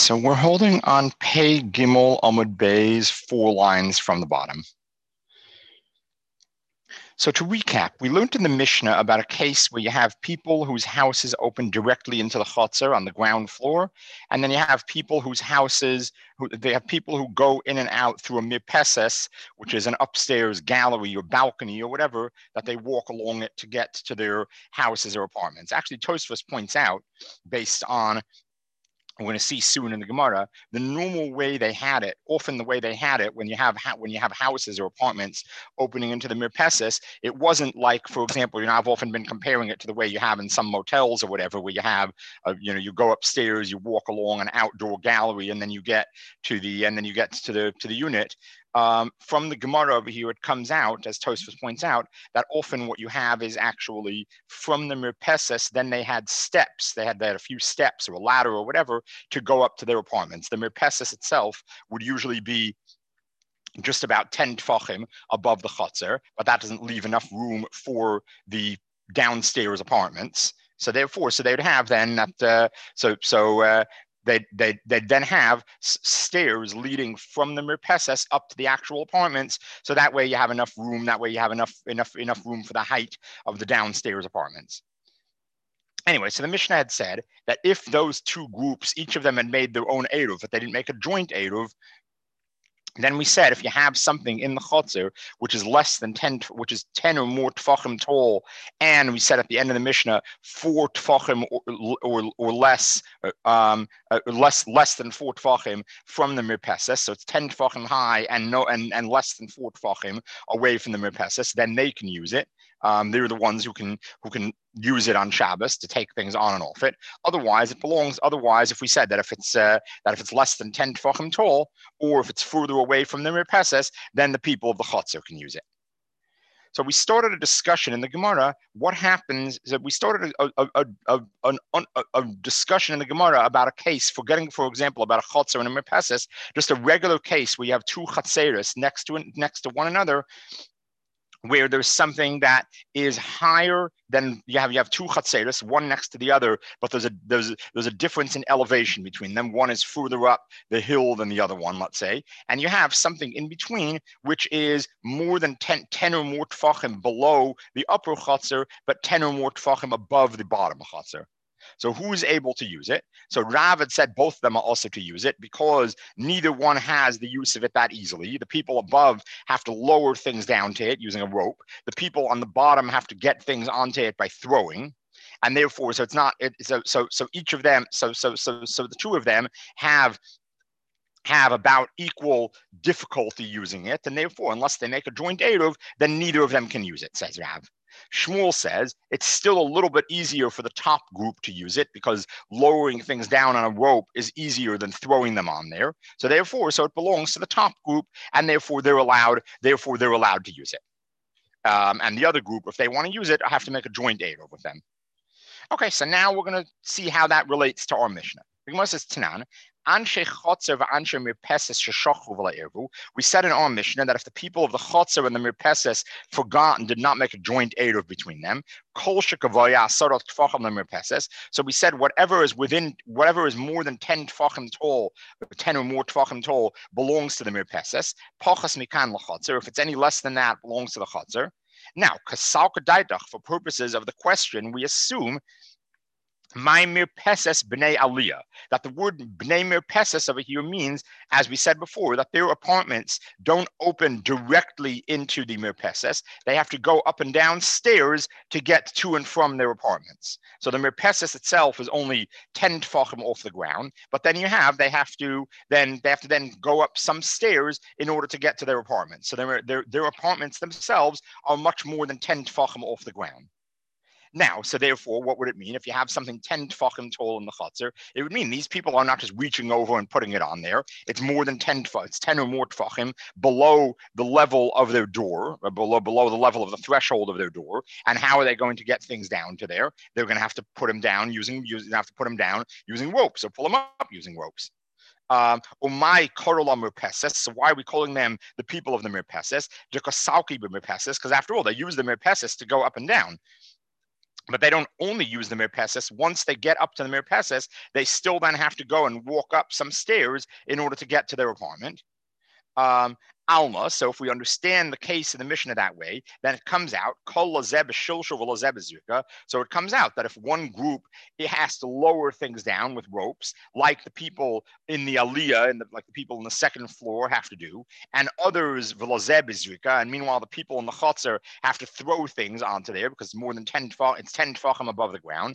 So we're holding on Pei Gimel Amud Bey's 4 lines from the bottom. So to recap, we learned in the Mishnah about a case where you have people whose houses open directly into the chutzner on the ground floor, and then you have people whose houses, they have people who go in and out through a mirpeses, which is an upstairs gallery or balcony or whatever, that they walk along it to get to their houses or apartments. Actually, Tosfos points out, based on we're going to see soon in the Gemara, the normal way they had it, often the way they had it when you have houses or apartments opening into the mirpeses, it wasn't like, for example, I've often been comparing it to the way you have in some motels or whatever, where you have, you go upstairs, you walk along an outdoor gallery, and then you get to the unit. From the Gemara over here, it comes out, as Tosfos points out, that often what you have is actually from the mirpeses, then they had steps. They had a few steps or a ladder or whatever to go up to their apartments. The mirpeses itself would usually be just about 10 tfachim above the chutzner, but that doesn't leave enough room for the downstairs apartments. So therefore, they would have then that. They'd then have stairs leading from the mirpeses up to the actual apartments. So that way you have enough room. That way you have enough room for the height of the downstairs apartments. Anyway, so the Mishnah had said that if those two groups, each of them had made their own eruv, but they didn't make a joint eruv, then we said if you have something in the chutzner which is less than 10, which is 10 or more tfachim tall, and we said at the end of the Mishnah 4 tfachim or less, less than 4 tfachim from the mirpeses, so it's 10 tfachim high and less than 4 tfachim away from the mirpeses, then they can use it. They're the ones who can use it on Shabbos to take things on and off it. Otherwise, it belongs. Otherwise, if we said that if it's less than 10 tefachim tall, or if it's further away from the mirpeses, then the people of the chutzner can use it. So we started a discussion in the Gemara. What happens is that we started a discussion in the Gemara about a case for example, about a chutzner and a mirpeses, just a regular case where you have two chutzneros next to one another, where there's something that is higher than you have two chutzneros, one next to the other, but there's a difference in elevation between them. One is further up the hill than the other one, let's say, and you have something in between which is more than 10 or more tfachim below the upper chutzner, but 10 or more tfachim above the bottom chutzner. So who's able to use it? So Rav had said both of them are also to use it because neither one has the use of it that easily. The people above have to lower things down to it using a rope. The people on the bottom have to get things onto it by throwing. And therefore, so it's not, so each of them, so the two of them have about equal difficulty using it. And therefore, unless they make a joint eruv, then neither of them can use it, says Rav. Shmuel says it's still a little bit easier for the top group to use it because lowering things down on a rope is easier than throwing them on there. So therefore, it belongs to the top group, and therefore they're allowed to use it. And the other group, if they want to use it, I have to make a joint eruv with them. Okay, so now we're going to see how that relates to our Mishnah. The Gemara says, Tanan, we said in our Mishnah that if the people of the chutzner and the mirpeses forgot and did not make a joint eruv between them, so we said whatever is more than 10 tefachim tall, 10 or more tefachim tall, belongs to the mirpeses. If it's any less than that, belongs to the chutzner. Now, for purposes of the question, we assume my mirpeses b'nei aliyah, that the word b'nei mirpeses over here means, as we said before, that their apartments don't open directly into the mirpeses. They have to go up and down stairs to get to and from their apartments. So the mirpeses itself is only 10 tefachim off the ground, but then they have to then go up some stairs in order to get to their apartments. So their apartments themselves are much more than 10 tefachim off the ground. Now, so therefore, what would it mean if you have something 10 tefachim tall in the chutzner? It would mean these people are not just reaching over and putting it on there. It's more than 10 tefachim. It's 10 or more tefachim below the level of their door, or below the level of the threshold of their door. And how are they going to get things down to there? They're going to have to put them down using ropes, or pull them up using ropes. Umay korola mirpeses. So why are we calling them the people of the mirpeses? Because after all, they use the mirpeses to go up and down. But they don't only use the Mirpeses. Once they get up to the Mirpeses, they still then have to go and walk up some stairs in order to get to their apartment. Alma. So if we understand the case of the Mishnah that way, then it comes out so it comes out that if one group it has to lower things down with ropes, like the people in the Aliyah and like the people on the second floor have to do, and others and meanwhile the people in the Chotzer have to throw things onto there because more than 10 tefachim above the ground.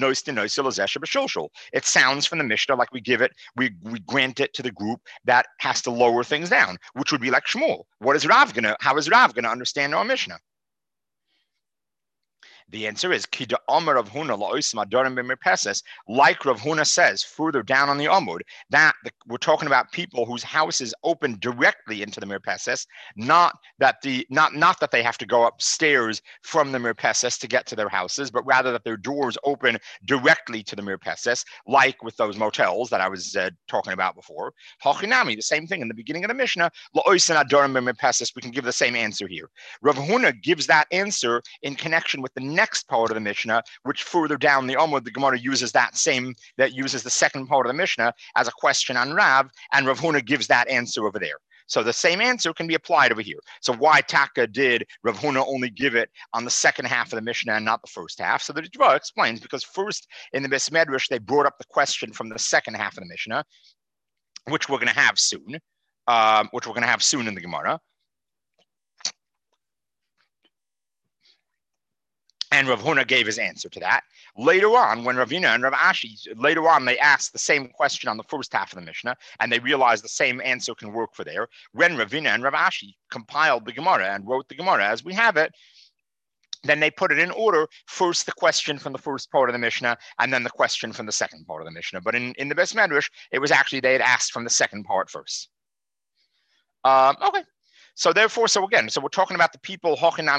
It sounds from the Mishnah like we grant it to the group that has to lower things down, which would be like Shmuel. How is Rav gonna understand our Mishnah? The answer is Kida Amar Rav Huna la'osim adorim b'mirpeses. Like Rav Huna says further down on the Amud, that we're talking about people whose houses open directly into the mirpeses, not that they have to go upstairs from the mirpeses to get to their houses, but rather that their doors open directly to the mirpeses, like with those motels that I was talking about before. Hachinami, the same thing in the beginning of the Mishnah. La'osim adorim b'mirpeses. We can give the same answer here. Rav Huna gives that answer in connection with the next part of the Mishnah, which further down the Amud, the Gemara uses uses the second part of the Mishnah as a question on Rav, and Rav Huna gives that answer over there. So the same answer can be applied over here. So why Taka did Rav Huna only give it on the second half of the Mishnah and not the first half? So the Dvar explains, because first in the Beis Medrash, they brought up the question from the second half of the Mishnah, which we're going to have soon, in the Gemara. And Rav Huna gave his answer to that. Later on, when Ravina and Rav Ashi, they asked the same question on the first half of the Mishnah, and they realized the same answer can work for there. When Ravina and Rav Ashi compiled the Gemara and wrote the Gemara as we have it, then they put it in order. First, the question from the first part of the Mishnah, and then the question from the second part of the Mishnah. But in the Beis Medrash, it was actually they had asked from the second part first. Okay. So therefore, we're talking about the people, we're talking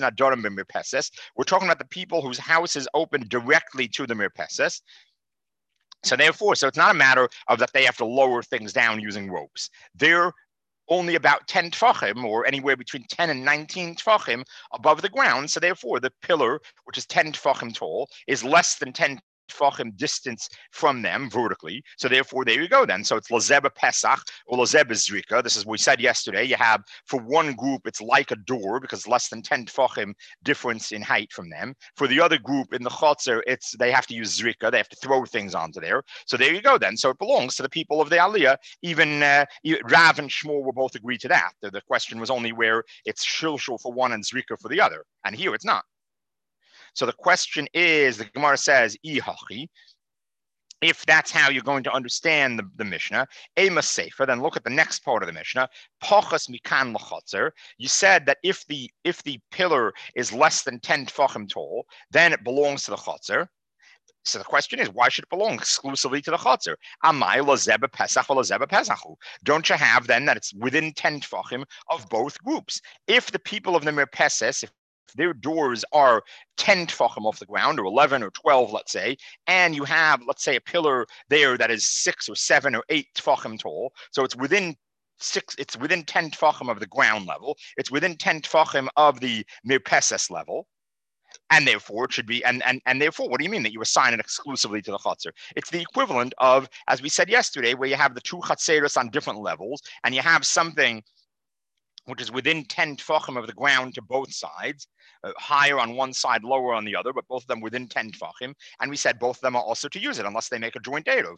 about the people whose houses open directly to the mirpeses. So therefore, it's not a matter of that they have to lower things down using ropes. They're only about 10 tefachim, or anywhere between 10 and 19 tefachim above the ground. So therefore, the pillar, which is 10 tefachim tall, is less than 10 tefachim distance from them vertically. So therefore, there you go then. So it's Lazeba Pesach or Lazeba Zrika. This is what we said yesterday. You have, for one group, it's like a door because less than 10 tefachim difference in height from them. For the other group in the Chotzer, they have to use Zrika. They have to throw things onto there. So there you go then. So it belongs to the people of the Aliyah. Even Rav and Shmuel will both agree to that. The question was only where it's Shilshul for one and Zrika for the other. And here it's not. So the question is, the Gemara says, Ihachi, if that's how you're going to understand the Mishnah, Ema Sefer, then look at the next part of the Mishnah, Pachas Mikan L'Chotzer. You said that if the pillar is less than 10 tefachim tall, then it belongs to the Chotzer. So the question is, why should it belong exclusively to the Chotzer? Amai Lazeba Pesach or Lazeba Pesachu. Don't you have then that it's within 10 tefachim of both groups? If the people of the Mirpeses, if their doors are 10 tefachim off the ground, or 11 or 12, let's say, and you have, let's say, a pillar there that is 6 or 7 or 8 tefachim tall, so it's within 10 tefachim of the ground level, it's within 10 tefachim of the mirpeses level, and therefore it should be, and therefore, what do you mean that you assign it exclusively to the Chotzer? It's the equivalent of, as we said yesterday, where you have the two Chatzeros on different levels, and you have something which is within 10 tefachim of the ground to both sides, higher on one side, lower on the other, but both of them within 10 tefachim. And we said both of them are also to use it unless they make a joint eruv.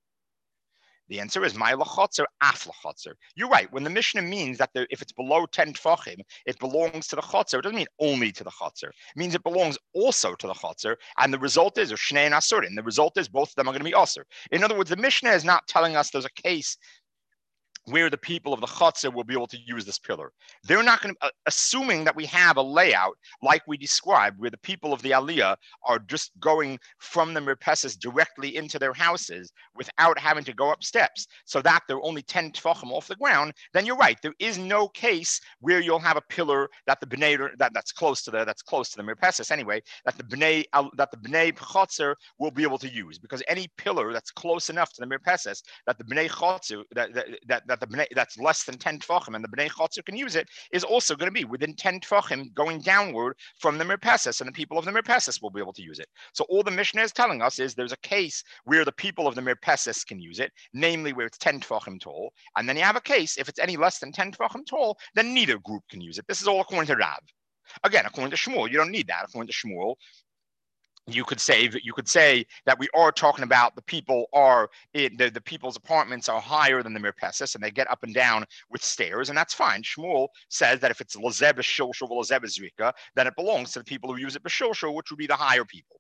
The answer is my lachotzer, af lachotzer. You're right. When the Mishnah means that if it's below 10 tefachim, it belongs to the chotzer. It doesn't mean only to the chotzer. It means it belongs also to the chotzer. And the result is, or shnei and asurin, the result is both of them are going to be asur. In other words, the Mishnah is not telling us there's a case where the people of the Chotzer will be able to use this pillar. They're not going to, assuming that we have a layout like we described, where the people of the Aliyah are just going from the Mirpeses directly into their houses without having to go up steps, so that they're only 10 tefachim off the ground, then you're right. There is no case where you'll have a pillar that the B'nai, that's close to the Mirpeses anyway, that the B'nai Chotzer will be able to use, because any pillar that's close enough to the Mirpeses that the B'nai Chotzer, that that's less than 10 tefachim and the bnei chotzer can use it is also going to be within 10 tefachim going downward from the mirpeses, and the people of the mirpeses will be able to use it. So all the Mishnah is telling us is there's a case where the people of the mirpeses can use it, namely where it's 10 tefachim tall, and then you have a case if it's any less than 10 tefachim tall, then neither group can use it. This is all according to Rav. Again, according to Shmuel, you don't need that. According to Shmuel, you could say that we are talking about the people the people's apartments are higher than the mirpeses and they get up and down with stairs, and that's fine. Shmuel says that if it's lazeb b'shilshul v'lazeb b'zrika, then it belongs to the people who use it b'shilshul, which would be the higher people.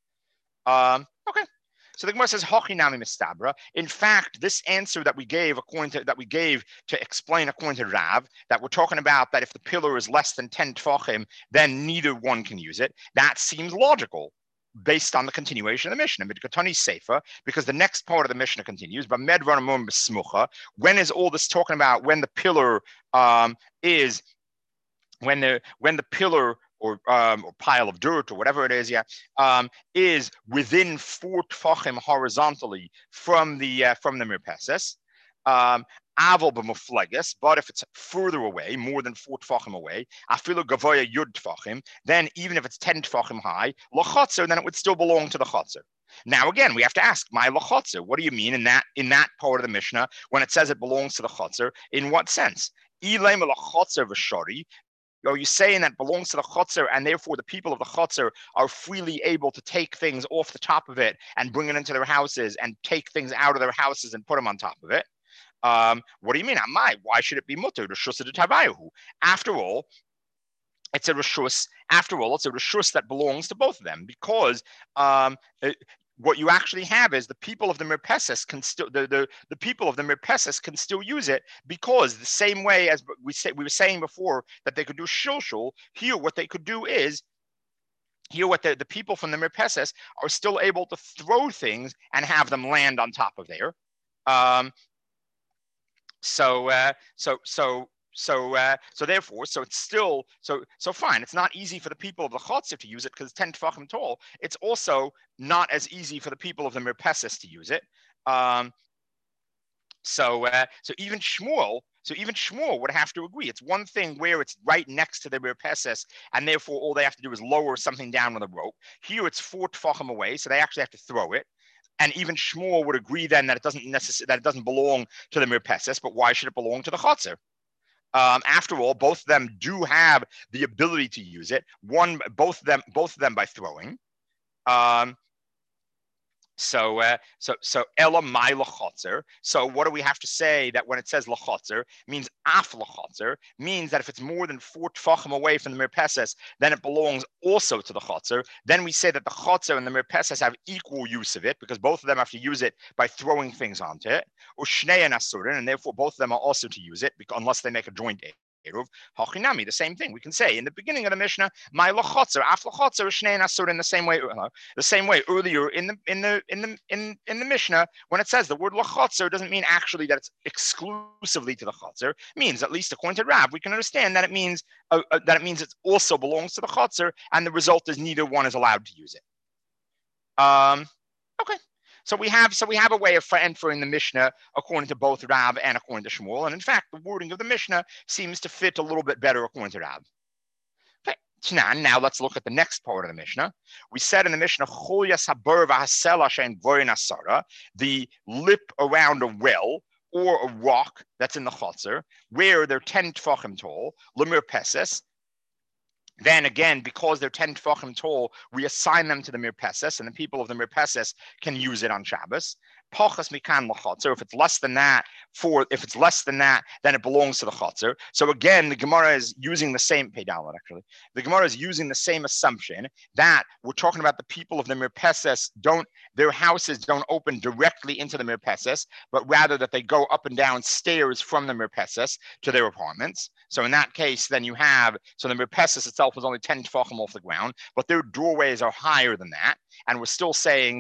Okay. So the Gemara says, "Hochinami mistabra." In fact, this answer that we gave to explain according to Rav, that we're talking about that if the pillar is less than 10 tefachim, then neither one can use it. That seems logical, based on the continuation of the Mishnah, Midkatani Sefer, because the next part of the Mishnah continues. But Medvaramum Besmucha. When is all this talking about? When the pillar is when the pillar or pile of dirt or whatever it is, is within 4 tefachim horizontally from the mirpeses. Aval b'mufleges, but if it's further away, more than 4 tefachim away, afilu gavoya yud tefachim, then even if it's 10 tefachim high, lachotzer, then it would still belong to the chotzer. Now again, we have to ask, my lachotzer, what do you mean in that part of the Mishnah when it says it belongs to the chotzer? In what sense? Ilay lachotzer v'shari. Are you saying that belongs to the chotzer, and therefore the people of the chotzer are freely able to take things off the top of it and bring it into their houses and take things out of their houses and put them on top of it? What do you mean? Why should it be mutter? After all, it's a reshus. After all, it's a reshus that belongs to both of them, because what you actually have is the people of the mirpeses can still the people of the mirpeses can still use it, because the same way as we were saying before that they could do shilshul, here what they could do is. Here, what the people from the mirpeses are still able to throw things and have them land on top of there. So therefore, it's still so fine. It's not easy for the people of the chotzer to use it because it's 10 tefachim tall. It's also not as easy for the people of the mirpeses to use it. So even Shmuel would have to agree. It's one thing where it's right next to the mirpeses, and therefore all they have to do is lower something down with a rope. Here it's 4 tefachim away, so they actually have to throw it. And even Shmuel would agree then that it doesn't belong to the mirpeses, but why should it belong to the chotzer? After all, both of them do have the ability to use it. Both of them by throwing. So ela my lachotzer. So what do we have to say that when it says lachotzer means af lachotzer, means that if it's more than 4 tefachim away from the mirpeses, then it belongs also to the chotzer. Then we say that the chotzer and the mirpeses have equal use of it, because both of them have to use it by throwing things onto it. Or shnei and asurin, and therefore both of them are also to use it, unless they make a joint eruv. Hachinami, the same thing. We can say in the beginning of the Mishnah, my lachotzer, af lachotzer, shnei and asurin. The same way earlier in the Mishnah, when it says the word lachotzer, doesn't mean actually that it's exclusively to the chotzer. It means, at least according to Rav, we can understand that it means it also belongs to the chotzer, and the result is neither one is allowed to use it. Okay. So we have a way of entering the Mishnah according to both Rav and according to Shmuel, and in fact, the wording of the Mishnah seems to fit a little bit better according to Rav. Okay. Now let's look at the next part of the Mishnah. We said in the Mishnah, the lip around a well or a rock that's in the chotzer, where they're 10 tefachim tall, lemir peses. Then again, because they're 10 tefachim tall, we assign them to the mirpeses, and the people of the mirpeses can use it on Shabbos. Pachas mikan l'chotzer. If it's less than that, then it belongs to the chotzer. So again, the Gemara is using the same The Gemara is using the same assumption that we're talking about the people of the mirpeses their houses don't open directly into the mirpeses, but rather that they go up and down stairs from the mirpeses to their apartments. So in that case, then the mirpeses itself is only 10 tefachim off the ground, but their doorways are higher than that, and we're still saying that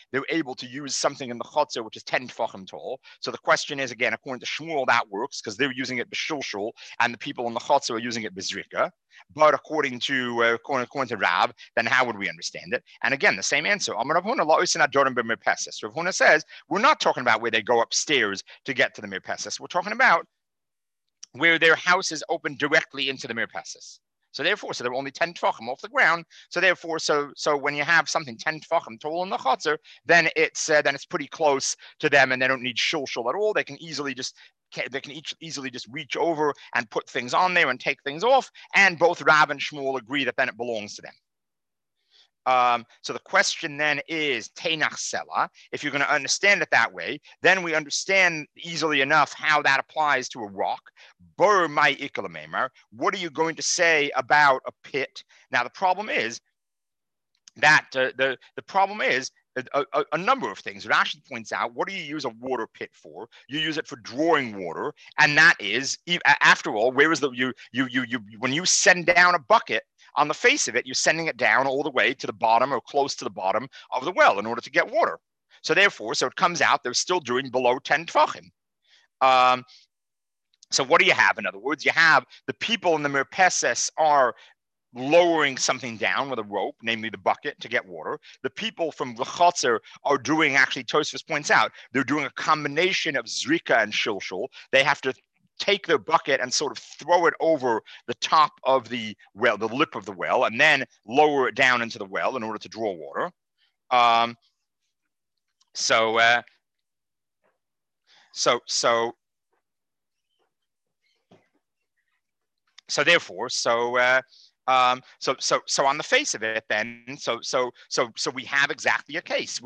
they're able to use something in the chotzer which is 10 tefachim tall. So the question is, again, according to Shmuel, that works because they're using it b'shulshul, and the people in the chotzer are using it b'zrika. But according to Rav, then how would we understand it? And again, the same answer. Rav Huna says we're not talking about where they go upstairs to get to the mirpeses. We're talking about where their house is open directly into the mirpeses. So therefore, so they're only 10 tefachim off the ground. So therefore, so when you have something 10 tefachim tall in the chotzer, then it's pretty close to them, and they don't need shulshul at all. They can easily just reach over and put things on there and take things off. And both Rav and Shmuel agree that then it belongs to them. So the question then is Teinach Sela. If you're going to understand it that way, then we understand easily enough how that applies to a rock. Bur mai ikalamemer. What are you going to say about a pit? Now the problem is that the problem is a number of things. Rashi points out, what do you use a water pit for? You use it for drawing water, and that is, after all, where is the when you send down a bucket, on the face of it, you're sending it down all the way to the bottom or close to the bottom of the well in order to get water. So therefore, so it comes out they're still doing below 10 tefachim. So what do you have? In other words, you have the people in the mirpeses are lowering something down with a rope, namely the bucket, to get water. The people from the chotzer are doing, actually, Tosfos points out, they're doing a combination of zrika and shilshul. They have to take their bucket and sort of throw it over the top of the well, the lip of the well, and then lower it down into the well in order to draw water. So therefore, so on the face of it, then, so we have exactly a case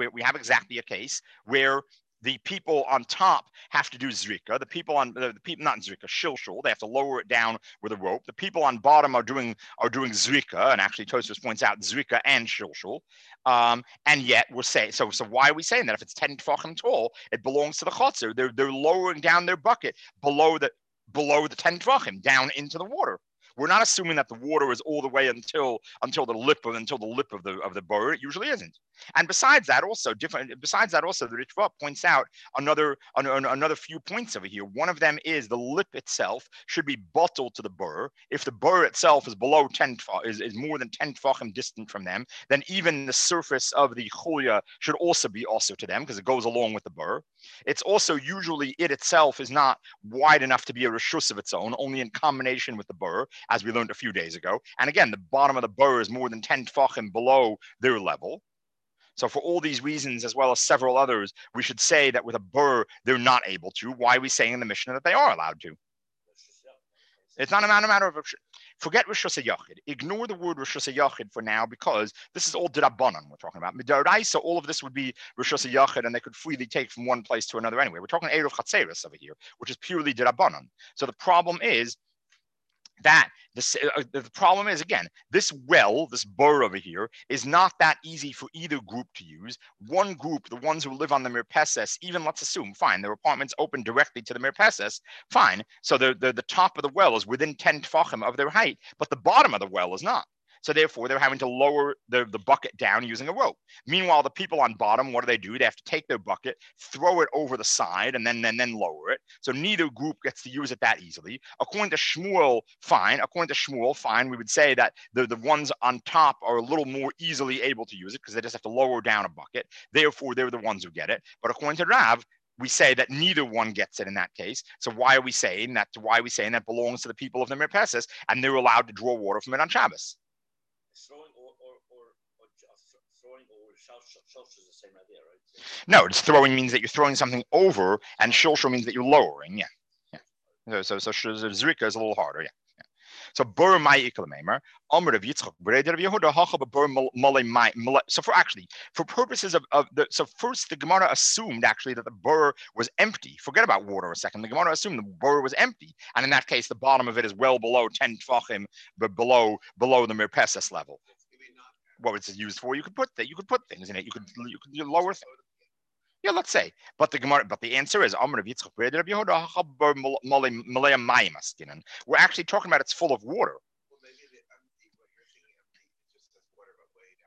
where the people on top have to do zrika. The people not zrika, shilshul. They have to lower it down with a rope. The people on bottom are doing zrika, and actually Tosfos points out zrika and shilshul. And yet we're saying, so why are we saying that if it's 10 tefachim tall, it belongs to the chotzer? They're lowering down their bucket below the 10 tefachim down into the water. We're not assuming that the water is all the way until the lip of the borer. It usually isn't. And besides that, also the Ritva points out another few points over here. One of them is the lip itself should be bottled to the borer. If the borer itself is below 10 is more than 10 tefachim distant from them, then even the surface of the chulya should also be also to them because it goes along with the borer. It's also usually it itself is not wide enough to be a reshus of its own, only in combination with the borer, as we learned a few days ago. And again, the bottom of the borer is more than 10 tefachim below their level. So for all these reasons, as well as several others, we should say that with a bur, they're not able to. Why are we saying in the Mishnah that they are allowed to? It's not a matter of, forget Rishus HaYachid. Ignore the word Rishus HaYachid for now, because this is all D'Rabbanan we're talking about. Midaraisa, all of this would be Rishus HaYachid, and they could freely take from one place to another anyway. We're talking Eruv Chatzeris over here, which is purely D'Rabbanan. So the problem is that the problem is, again, this well, this bur over here, is not that easy for either group to use. One group, the ones who live on the mirpeses, even let's assume, fine, their apartments open directly to the mirpeses, fine. So the top of the well is within 10 tefachim of their height, but the bottom of the well is not. So therefore, they're having to lower the bucket down using a rope. Meanwhile, the people on bottom, what do? They have to take their bucket, throw it over the side, and then lower it. So neither group gets to use it that easily. According to Shmuel, fine. We would say that the ones on top are a little more easily able to use it because they just have to lower down a bucket. Therefore, they're the ones who get it. But according to Rav, we say that neither one gets it in that case. So why are we saying that? Why are we saying that belongs to the people of the mirpeses and they're allowed to draw water from it on Shabbos? Throwing or shulshul is the same idea, right? No, it's throwing means that you're throwing something over, and shulshul means that you're lowering. Yeah. So zrika is a little harder. Yeah. So bur mai ikalamemer, Amr of Yitzchak, Breder of Yehuda, Hachab bur malay mai. So for purposes of so first the Gemara assumed actually that the bur was empty. Forget about water a second. The Gemara assumed the bur was empty, and in that case, the bottom of it is well below 10 tefachim, but below the mirpeses level. What it's used for? You could put things in it. You could lower things. Yeah, let's say. But the answer is Amr of Yitzchak, Breder of Yehuda, Hachab bur malay mayim askinan. We're actually talking about it's full of water.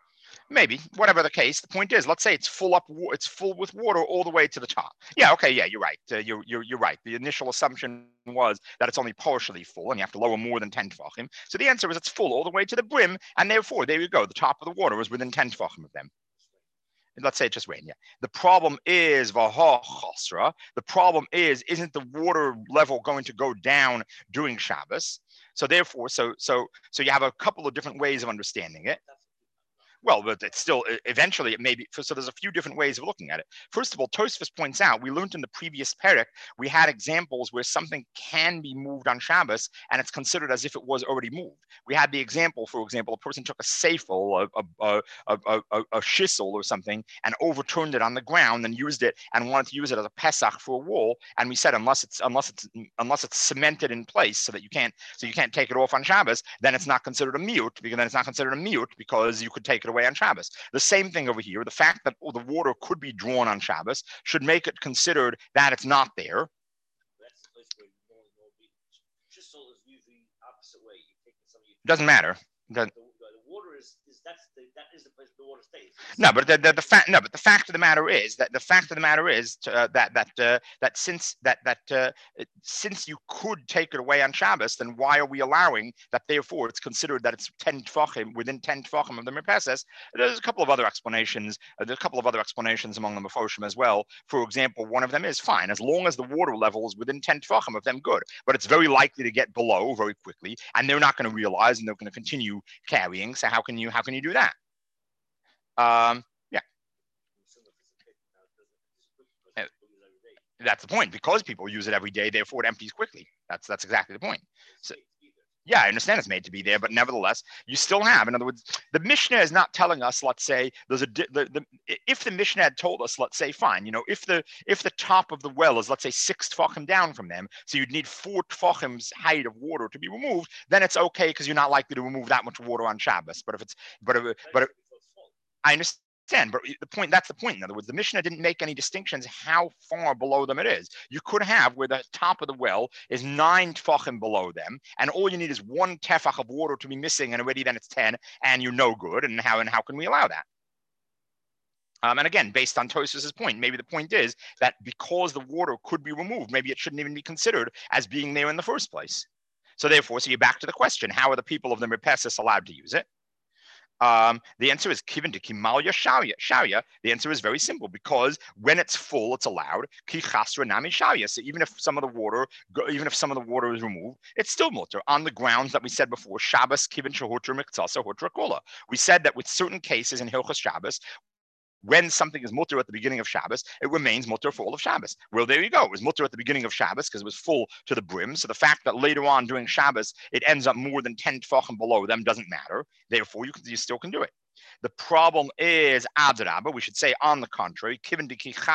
Maybe, whatever the case. The point is, let's say it's full with water all the way to the top. Yeah, okay, yeah, you're right. You're right. The initial assumption was that it's only partially full, and you have to lower more than 10 tefachim. So the answer is it's full all the way to the brim, and therefore, there you go. The top of the water is within 10 tefachim of them. Let's say it just rained. Yeah. The problem is v'ha chasra. The problem is, isn't the water level going to go down during Shabbos? So therefore, so you have a couple of different ways of understanding it. Well, but it's still, eventually it may be, so there's a few different ways of looking at it. First of all, Tosfos points out, we learned in the previous perek, we had examples where something can be moved on Shabbos and it's considered as if it was already moved. We had the example, for example, a person took a seifel, a shissel or something, and overturned it on the ground and used it and wanted to use it as a pesach for a wall. And we said, unless it's cemented in place so you can't take it off on Shabbos, then it's not considered a miyut, because you could take it away on Shabbos. The same thing over here. The fact that the water could be drawn on Shabbos should make it considered that it's not there. That's the place where chisel is usually opposite way. You take something. Doesn't matter. The water is that is the place the water stays. No, but the fact of the matter is that since you could take it away on Shabbos, then why are we allowing that? Therefore, it's considered that it's 10 tefachim within 10 tefachim of the merpeses. There's a couple of other explanations. There's a couple of other explanations among the mefoshim as well. For example, one of them is fine as long as the water level is within 10 tefachim of them. Good, but it's very likely to get below very quickly, and they're not going to realize, and they're going to continue carrying. So how can you do that? Yeah. That's the point. Because people use it every day, therefore it empties quickly. That's exactly the point. So, yeah, I understand it's made to be there, but nevertheless, you still have. In other words, the Mishnah is not telling us. Let's say if the Mishnah had told us, let's say, fine, if the top of the well is, let's say, 6 tefachim down from them, so you'd need 4 tefachim's height of water to be removed, then it's okay because you're not likely to remove that much water on Shabbos. But if it's I understand, but that's the point. In other words, the Mishnah didn't make any distinctions how far below them it is. You could have where the top of the well is 9 tefachim below them, and all you need is 1 tefach of water to be missing, and already then it's 10, and you're no good. And how can we allow that? And again, based on Tosfos's point, maybe the point is that because the water could be removed, maybe it shouldn't even be considered as being there in the first place. So therefore, you're back to the question: how are the people of the merpeses allowed to use it? The answer is kiven to kimalya shawya. The answer is very simple, because when it's full, it's allowed. Ki chasra nami shawya. So even if some of the water is removed, it's still mutter on the grounds that we said before. Shabbos kiven shehutra miktsasa hutra kola. We said that with certain cases in Hilchos Shabbos, when something is mutter at the beginning of Shabbos, it remains mutter for all of Shabbos. Well, there you go. It was mutter at the beginning of Shabbos because it was full to the brim. So the fact that later on during Shabbos, it ends up more than 10 tefachim below them doesn't matter. Therefore, you still can do it. The problem is adrabah. We should say, on the contrary, given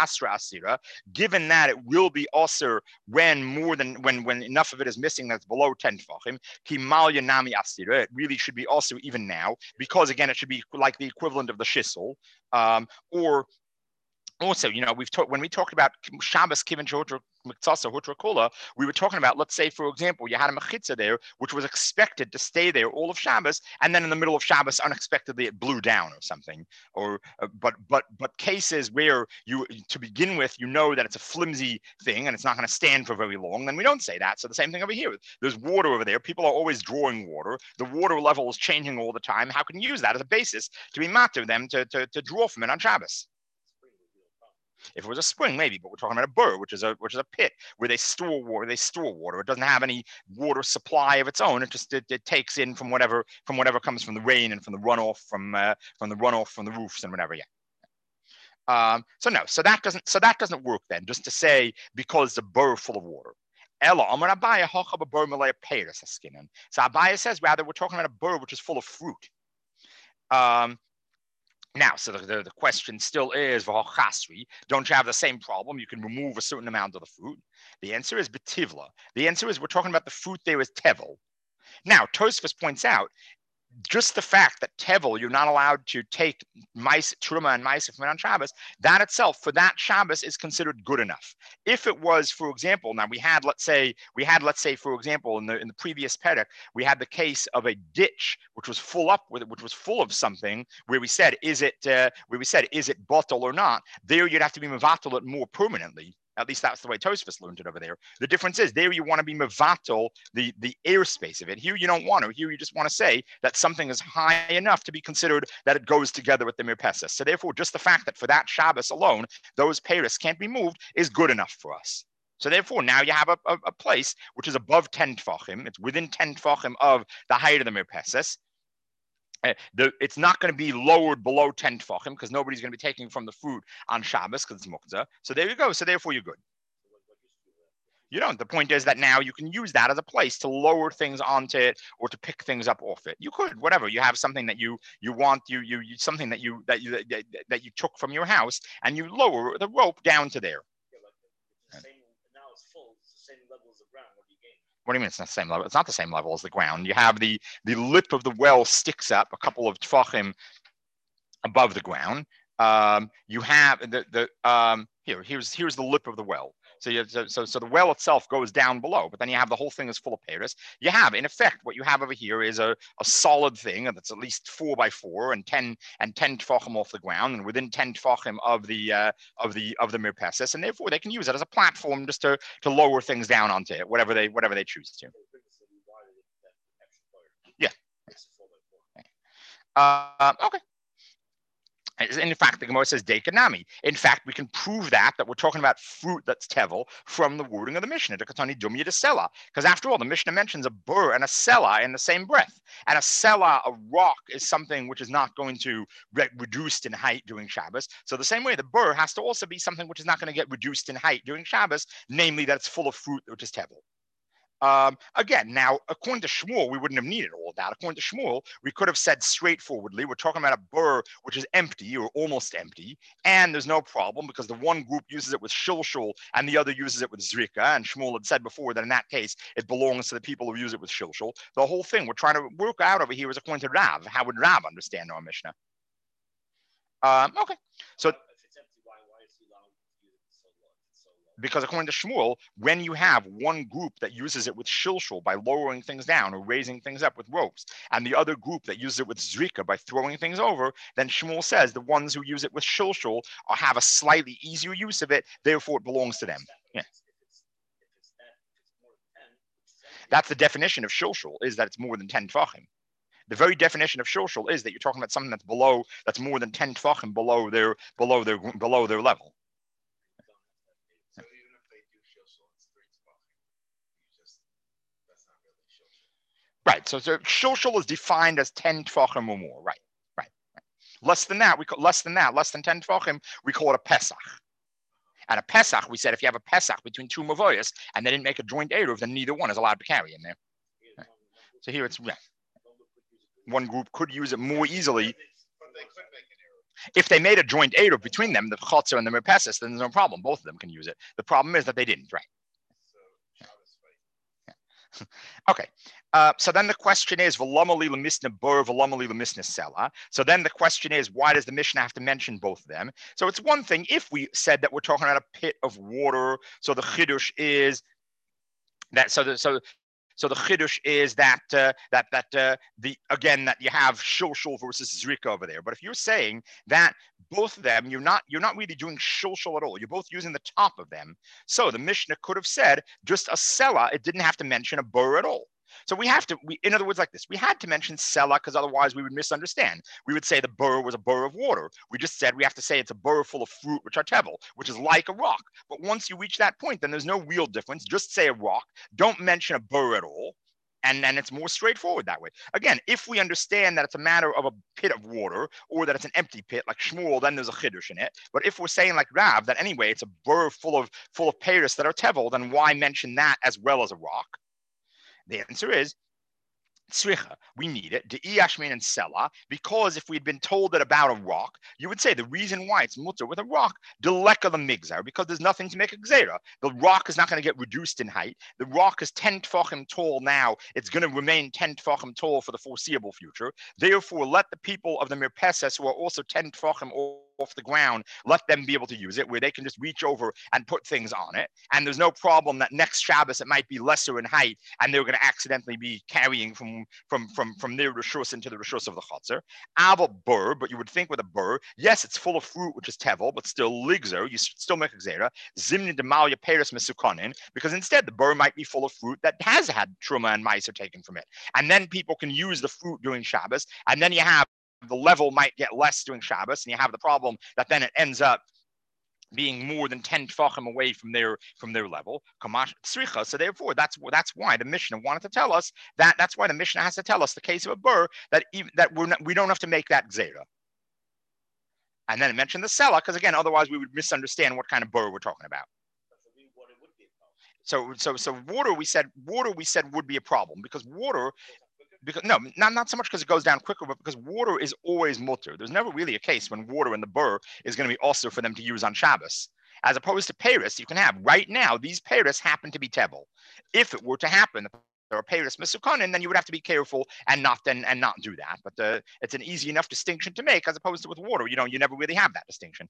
given that it will be osir when enough of it is missing that's below 10 tefachim, kimalya nami asira. It really should be also even now, because again, it should be like the equivalent of the shissel, or also, when we talked about Shabbos kiven shehutra miktsasa hutra kola, we were talking about, let's say, for example, you had a mechitza there, which was expected to stay there all of Shabbos, and then in the middle of Shabbos, unexpectedly, it blew down or something. Or, but cases where to begin with, that it's a flimsy thing and it's not going to stand for very long, then we don't say that. So the same thing over here. There's water over there. People are always drawing water. The water level is changing all the time. How can you use that as a basis to be matter them to draw from it on Shabbos? If it was a spring, maybe, but we're talking about a burr, which is a pit where they store water. It doesn't have any water supply of its own. It takes in from whatever comes from the rain and from the runoff from the roofs and whatever. Yeah. So that doesn't work then. Just to say because the burr full of water. Ella, Abaye So Abaye says rather we're talking about a burr which is full of fruit. Now, so the question still is, don't you have the same problem? You can remove a certain amount of the fruit. The answer is betivla. The answer is we're talking about the fruit there is tevel. Now, Tosfos points out just the fact that tevel, you're not allowed to take truma and ma'aseh from it on Shabbos, that itself for that Shabbos is considered good enough. If it was, for example, now we had, let's say, for example, in the previous perek, we had the case of a ditch which was full of something, where we said, is it bottle or not? There, you'd have to be mevatel it more permanently. At least that's the way Tosfos learned it over there. The difference is there you want to be mevatel the airspace of it. Here you don't want to. Here you just want to say that something is high enough to be considered that it goes together with the mirpesas. So therefore, just the fact that for that Shabbos alone, those peiros can't be moved is good enough for us. So therefore, now you have a place which is above 10 tfachim. It's within 10 tfachim of the height of the mirpesas. It's not going to be lowered below 10 tfachim because nobody's going to be taking from the food on Shabbos because it's muktzah. So there you go. So therefore, you're good. You don't. The point is that now you can use that as a place to lower things onto it or to pick things up off it. You could, whatever. You have something that you want, something that you took from your house, and you lower the rope down to there. Yeah, but now it's full. It's the same level as the ground. What do you gain? What do you mean it's not the same level? It's not the same level as the ground. You have the lip of the well sticks up a couple of tfachim above the ground. You have here's the lip of the well. So the well itself goes down below, but then you have the whole thing is full of peiros. You have, in effect, what you have over here is a solid thing that's at least 4 by 4 and 10 tefachim off the ground, and within 10 tefachim of the mirpesas, and therefore they can use it as a platform just to lower things down onto it, whatever they choose to. Yeah. Okay. In fact, the Gemara says Dekanami. In fact, we can prove that we're talking about fruit that's tevel from the wording of the Mishnah. Because after all, the Mishnah mentions a bur and a sela in the same breath. And a sela, a rock, is something which is not going to get reduced in height during Shabbos. So the same way, the bur has to also be something which is not going to get reduced in height during Shabbos, namely that it's full of fruit, which is tevel. Again, now, according to Shmuel, we wouldn't have needed all of that. According to Shmuel, we could have said straightforwardly, we're talking about a bur which is empty or almost empty, and there's no problem because the one group uses it with shilshul and the other uses it with zrika, and Shmuel had said before that in that case, it belongs to the people who use it with shilshul. The whole thing we're trying to work out over here is according to Rav. How would Rav understand our Mishnah? Okay, so because according to Shmuel, when you have one group that uses it with shilshul by lowering things down or raising things up with ropes, and the other group that uses it with zrika by throwing things over, then Shmuel says the ones who use it with shilshul have a slightly easier use of it, therefore it belongs to them. Yeah. That's the definition of shilshul, is that it's more than 10 tefachim. The very definition of shilshul is that you're talking about something that's more than 10 tefachim below their level. Right. So shilshul is defined as 10 tefachim or more. Right. Less than 10 tefachim, we call it a pesach. And a pesach, we said, if you have a pesach between two mavoyas and they didn't make a joint eruv, then neither one is allowed to carry in there. Right. So here it's one group could use it more easily. If they made a joint eruv between them, the chotzer and the mirpesas, then there's no problem. Both of them can use it. The problem is that they didn't. Right. Okay. So then the question is, so then the question is, why does the Mishnah have to mention both of them? So it's one thing if we said that we're talking about a pit of water. So the chiddush is that so the chiddush is that that you have shilshul versus zrika over there. But if you're saying that both of them, you're not really doing shilshul at all. You're both using the top of them. So the Mishnah could have said just a sela. It didn't have to mention a bur at all. So in other words, like this, we had to mention sela because otherwise we would misunderstand. We would say the bur was a bur of water. We just said we have to say it's a bur full of fruit, which are tevel, which is like a rock. But once you reach that point, then there's no real difference. Just say a rock. Don't mention a bur at all. And then it's more straightforward that way. Again, if we understand that it's a matter of a pit of water or that it's an empty pit like Shmuel, then there's a chiddush in it. But if we're saying like Rav that anyway it's a bur full of peiros that are tevel, then why mention that as well as a rock? The answer is tzricha, we need it, de'i ashmin and sela, because if we'd been told it about a rock, you would say the reason why it's mutter with a rock, deleka the migzar, because there's nothing to make a gzera. The rock is not going to get reduced in height. The rock is 10 tfachim tall now. It's going to remain 10 tfachim tall for the foreseeable future. Therefore, let the people of the Mirpeses, who are also 10 tfachim off the ground, let them be able to use it, where they can just reach over and put things on it. And there's no problem that next Shabbos it might be lesser in height, and they're going to accidentally be carrying from their rishus into the rishus of the chotzer. Ava bur, but you would think with a bur, yes, it's full of fruit, which is tevel, but still ligzer, you still make a gzera. Zimni demalia peris mesukanin, because instead the bur might be full of fruit that has had truma and meiser taken from it, and then people can use the fruit during Shabbos, and then you have the level might get less during Shabbos, and you have the problem that then it ends up being more than 10 tfachim away from their level. So therefore, that's why the Mishnah wanted to tell us that. That's why the Mishnah has to tell us the case of a bur that we don't have to make that gzera. And then it mentioned the sela because again, otherwise we would misunderstand what kind of bur we're talking about. So water we said would be a problem because water. Because no, not so much because it goes down quicker, but because water is always mutter. There's never really a case when water in the bur is going to be also for them to use on Shabbos. As opposed to Paris, you can have right now, these Paris happen to be tevel. If it were to happen, there are Paris mesukanin, then you would have to be careful and not do that. But it's an easy enough distinction to make as opposed to with water. You never really have that distinction.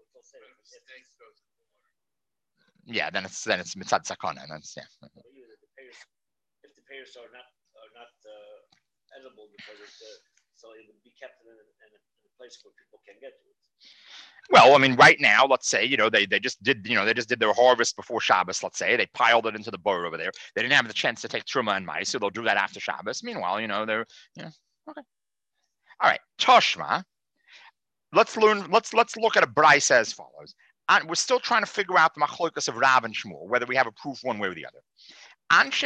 Yeah, then it's mitzad sakana. That's yeah. If the Paris are not edible because so it would be kept in a place where people can get to it. Well, I mean, right now, let's say they just did their harvest before Shabbos. Let's say they piled it into the bur over there. They didn't have the chance to take truma and mais, so they'll do that after Shabbos. Meanwhile, they're okay. All right, Toshma. Let's look at a brisa as follows. We're still trying to figure out the machlokas of Rav and Shmuel, whether we have a proof one way or the other. Again, you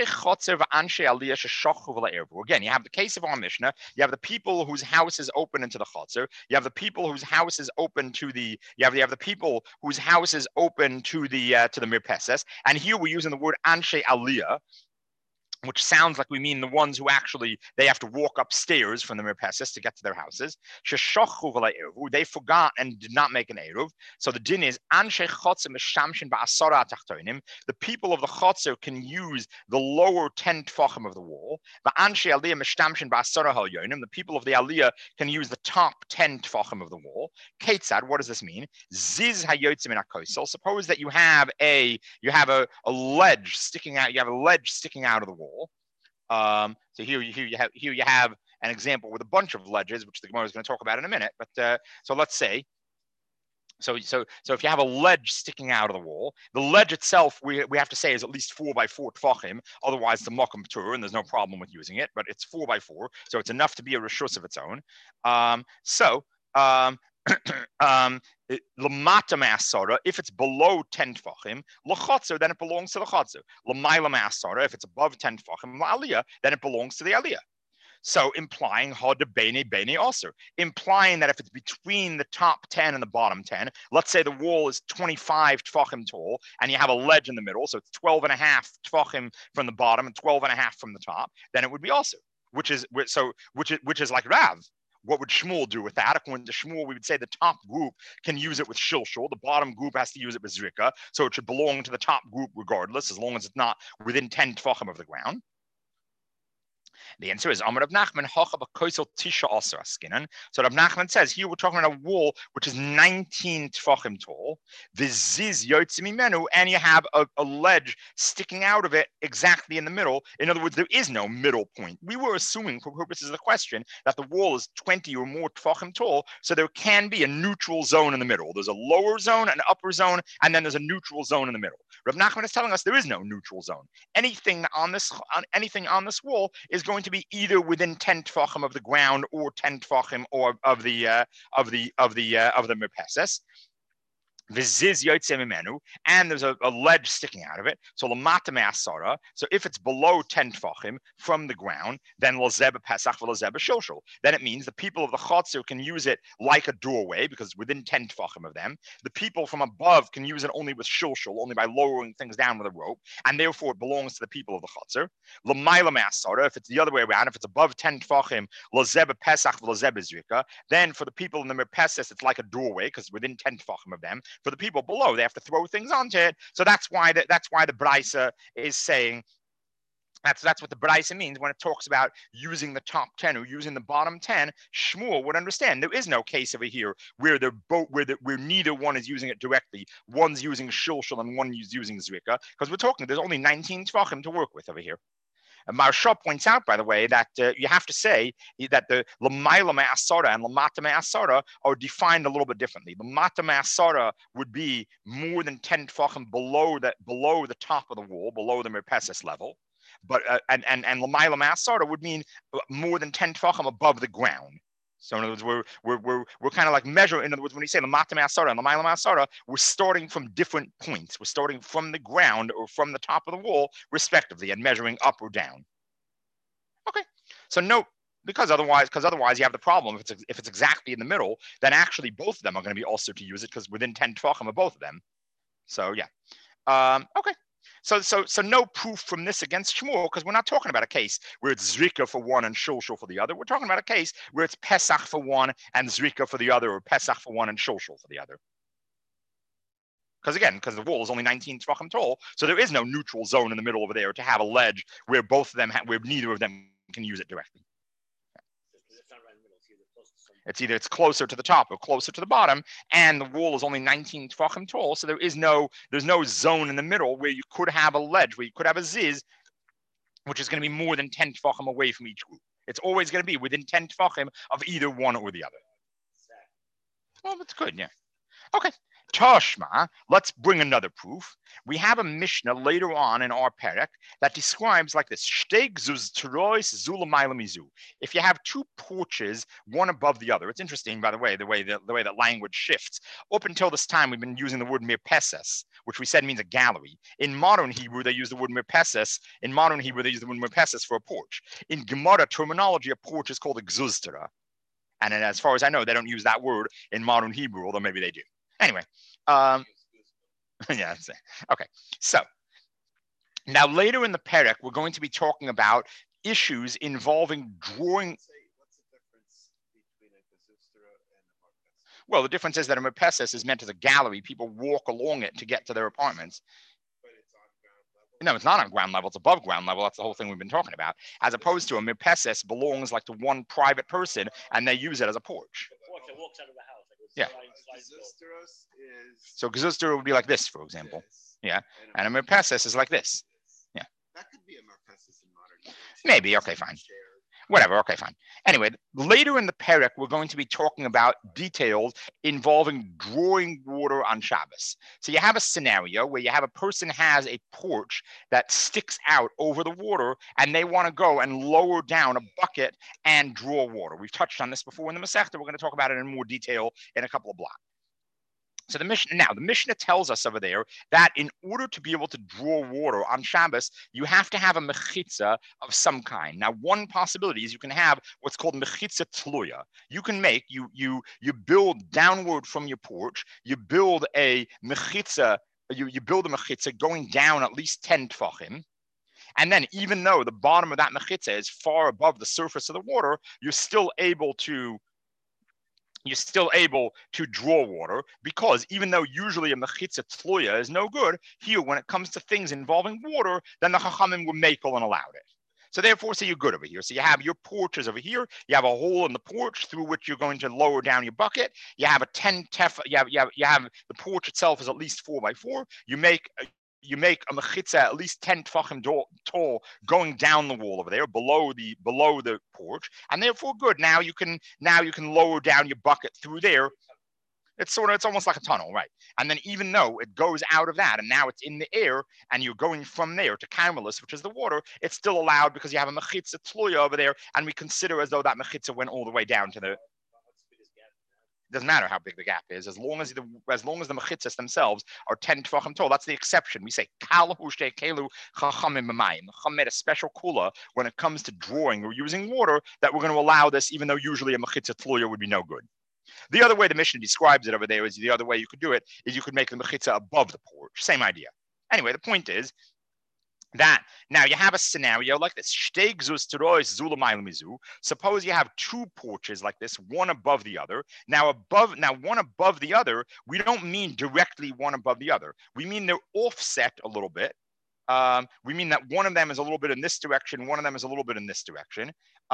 have the case of our Mishnah. You have the people whose house is open into the chotzer. You have the people whose house is open to the. You have the people whose house is open to the mirpeses. And here we're using the word anshe aliyah, which sounds like we mean the ones who actually they have to walk upstairs from the mirpeses to get to their houses. They forgot and did not make an eruv. So the din is anshe chotzer mishamshin ba'asara tachtonim. The people of the chotzer can use the lower 10 tfachim of the wall. The anshe aliyah mishamshin ba'asara halyonim. The people of the aliyah can use the top 10 tfachim of the wall. Ketzad, what does this mean? Ziz hayotzim in akosel. Suppose that you have a ledge sticking out. You have a ledge sticking out of the wall. So here you have an example with a bunch of ledges, which the Gemara is going to talk about in a minute. But so let's say, so if you have a ledge sticking out of the wall, the ledge itself we have to say is at least 4 by 4 tfachim. Otherwise, the makam tur, and there's no problem with using it. But it's 4 by 4, so it's enough to be a rishus of its own. Lamata ma'asara, if it's below 10 tfachim, l'chotzer, then it belongs to the chotzer. L'mayla ma'asara, if it's above 10 tfachim, la'aliyah, then it belongs to the aliyah. So implying hod bene aser, implying that if it's between the top 10 and the bottom 10, let's say the wall is 25 tfachim tall, and you have a ledge in the middle, so it's 12 and a half tfachim from the bottom and 12 and a half from the top, then it would be aser, which is like Rav. What would Shmuel do with that? According to Shmuel, we would say the top group can use it with shilshul. The bottom group has to use it with zrika. So it should belong to the top group regardless, as long as it's not within 10 tfachim of the ground. The answer is Amar Rav Nachman Hacha b'koisel tisha asar askinan. So Rav Nachman says here we're talking about a wall which is 19 tfachim tall. The ziz yotzim mimenu, and you have a ledge sticking out of it exactly in the middle. In other words, there is no middle point. We were assuming, for purposes of the question, that the wall is 20 or more tfachim tall, so there can be a neutral zone in the middle. There's a lower zone, an upper zone, and then there's a neutral zone in the middle. Rav Nachman is telling us there is no neutral zone. Anything on this wall is going to be either within 10 tfachim of the ground or 10 tfachim or of the mirpeses. Viziz yotze mimenu, and there's a ledge sticking out of it. So lamata me'asara. So if it's below 10 tfachim from the ground, then lozeba pesach v'lozeba shilshul. Then it means the people of the chotzer can use it like a doorway because it's within 10 tfachim of them. The people from above can use it only with shilshul, only by lowering things down with a rope, and therefore it belongs to the people of the chotzer. L'mayla me'asara. If it's the other way around, if it's above 10 tfachim, lozeba pesach v'lozeba zrika. Then for the people in the merpeses, it's like a doorway because within 10 tfachim of them. For the people below, they have to throw things onto it. So that's why the Braisa is saying that's what the Braisa means when it talks about using the top 10 or using the bottom 10. Shmuel would understand there is no case over here where where neither one is using it directly. One's using shilshul and one is using zrika, because we're talking there's only 19 tvachim to work with over here. And Maharsha points out, by the way, that you have to say that the Lamaila Me'asara and Lamata Me'asara are defined a little bit differently. Lamata Me'asara would be more than 10 tfachim below the top of the wall, below the Merpeses level. But and Lamaila Me'asara would mean more than 10 tfachim above the ground. So in other words, we're kind of like measuring. In other words, when you say Lamata Me'asara and Lamaila Me'asara, we're starting from different points. We're starting from the ground or from the top of the wall, respectively, and measuring up or down. Okay. So note, because otherwise you have the problem. If it's exactly in the middle, then actually both of them are going to be also to use it because within 10 tvachim of both of them. So yeah. Okay. So no proof from this against Shmuel, because we're not talking about a case where it's Zrika for one and Shulshul for the other. We're talking about a case where it's Pesach for one and Zrika for the other, or Pesach for one and Shulshul for the other. Because the wall is only 19 tvachim tall, so there is no neutral zone in the middle over there to have a ledge where both of them, where neither of them can use it directly. It's closer to the top or closer to the bottom, and the wall is only 19 tvachim tall, so there's no zone in the middle where you could have a ledge, where you could have a ziz, which is going to be more than 10 tvachim away from each group. It's always going to be within 10 tvachim of either one or the other. Well, that's good, yeah. Okay. Tashma, let's bring another proof. We have a Mishnah later on in our perek that describes like this: if you have two porches, one above the other. It's interesting, by the way, the way that language shifts. Up until this time, we've been using the word mirpeses, which we said means a gallery. In modern Hebrew, they use the word mirpeses. In modern Hebrew, they use the word mirpeses for a porch. In Gemara terminology, a porch is called a gzuztera. And as far as I know, they don't use that word in modern Hebrew, although maybe they do. Anyway, yeah, that's it. Okay. So now later in the perek, we're going to be talking about issues involving drawing. What's the difference between a gazustera and a marpes? Well, the difference is that a marpeses is meant as a gallery. People walk along it to get to their apartments. But it's on ground level? No, it's not on ground level. It's above ground level. That's the whole thing we've been talking about. As opposed to a marpeses belongs like to one private person, and they use it as a porch. It walks out of the house. Yeah. So gazustera would be like this, for example. Yeah. And a merpeses is like this. Yeah. That could be a merpeses in modern. Maybe. Okay, fine. Whatever. Okay, fine. Anyway, later in the perek, we're going to be talking about details involving drawing water on Shabbos. So you have a scenario where you have a person has a porch that sticks out over the water, and they want to go and lower down a bucket and draw water. We've touched on this before in the Masechta. We're going to talk about it in more detail in a couple of blocks. So the Mishnah tells us over there that in order to be able to draw water on Shabbos, you have to have a mechitza of some kind. Now, one possibility is you can have what's called mechitza tluya. You can make, you build downward from your porch, you build a mechitza, you build a mechitza going down at least 10 tfachim. And then even though the bottom of that mechitza is far above the surface of the water, you're still able to draw water, because even though usually a mechitza tluya is no good, here when it comes to things involving water, then the chachamim were makel and allowed it. So therefore, so you're good over here. So you have your porches over here. You have a hole in the porch through which you're going to lower down your bucket. You have a 10 tef. You have the porch itself is at least 4 by 4. You make a mechitza at least 10 tfachim tall going down the wall over there below the porch, and therefore good. Now you can lower down your bucket through there. It's almost like a tunnel, right? And then even though it goes out of that and now it's in the air and you're going from there to Carmelis, which is the water, it's still allowed because you have a mechitza tluya over there, and we consider as though that mechitza went all the way down to the. It doesn't matter how big the gap is, as long as the mechitzas themselves are 10 tefachim tall. That's the exception. We say kal hushte kelu chachamim b'mayim. Chacham made a special kula when it comes to drawing or using water that we're going to allow this, even though usually a mechitza tluya would be no good. The other way the Mishnah describes it over there is the other way you could do it is you could make the mechitza above the porch. Same idea. Anyway, the point is that now you have a scenario like this. Suppose you have two porches like this, one above the other. Now one above the other, we don't mean directly one above the other. We mean they're offset a little bit. We mean that one of them is a little bit in this direction, one of them is a little bit in this direction.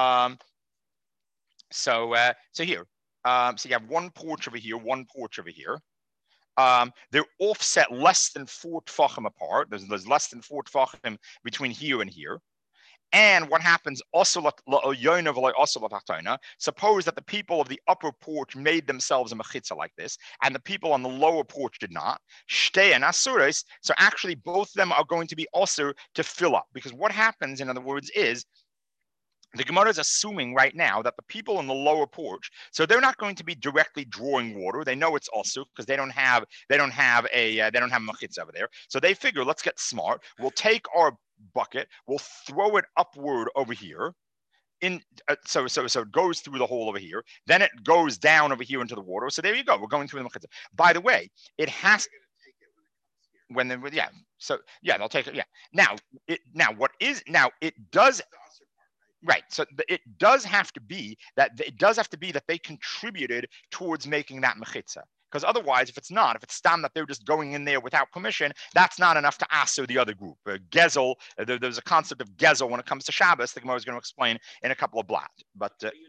So here, so you have one porch over here, one porch over here. They're offset less than 4 tefachim apart. There's less than 4 tefachim between here and here. And what happens also, suppose that the people of the upper porch made themselves a mechitza like this, and the people on the lower porch did not. Shtei and asuris. So actually both of them are going to be also to fill up, because what happens, in other words, is the Gemara is assuming right now that the people in the lower porch, so they're not going to be directly drawing water. They know it's also because they don't have a mechitza over there. So they figure, let's get smart. We'll take our bucket, we'll throw it upward over here. So it goes through the hole over here. Then it goes down over here into the water. So there you go. We're going through the mechitza. By the way, it has when they So they'll take it. Yeah. Now it does. Right. So it does have to be that they contributed towards making that mechitza. Because otherwise, if it's stam that they're just going in there without permission, that's not enough to aser the other group. Gezel, there's a concept of gezel when it comes to Shabbos. The Gemara is going to explain in a couple of blot. But